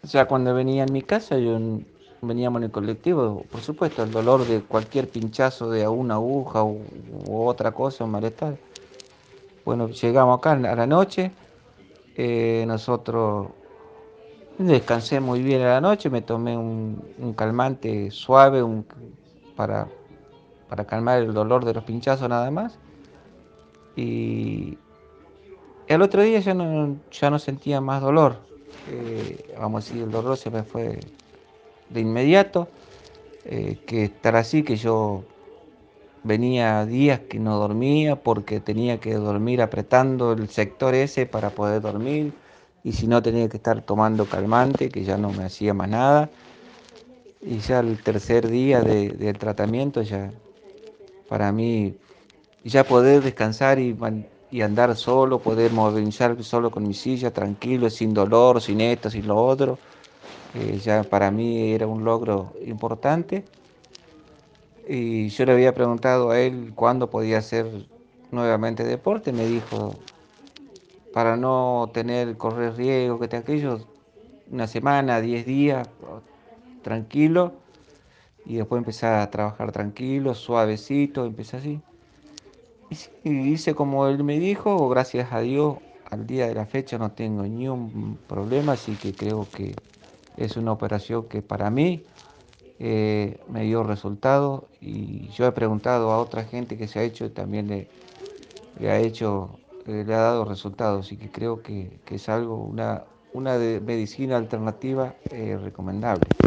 Ya cuando venía en mi casa, veníamos en el colectivo, por supuesto, el dolor de cualquier pinchazo de una aguja u otra cosa, un malestar. Bueno, llegamos acá a la noche, nosotros descansé muy bien a la noche, me tomé un calmante suave para, para calmar el dolor de los pinchazos nada más. Y el otro día ya no sentía más dolor. Vamos a decir, el dolor se me fue de inmediato. Que estar así, que yo venía días que no dormía porque tenía que dormir apretando el sector ese para poder dormir, y si no tenía que estar tomando calmante que ya no me hacía más nada. Y ya el tercer día del tratamiento ya para mí, ya poder descansar y andar solo, poder movilizar solo con mi silla, tranquilo, sin dolor, sin esto, sin lo otro, ya para mí era un logro importante. Y yo le había preguntado a él cuándo podía hacer nuevamente deporte. Me dijo, para no correr riesgo, que te aquello, una semana, 10 días, tranquilo, y después empezar a trabajar tranquilo, suavecito, empecé así. Y sí, hice como él me dijo, gracias a Dios, al día de la fecha no tengo ni un problema, así que creo que es una operación que para mí me dio resultados, y yo he preguntado a otra gente que se ha hecho y también le ha hecho, le ha dado resultados, y que creo que es algo, una medicina alternativa recomendable.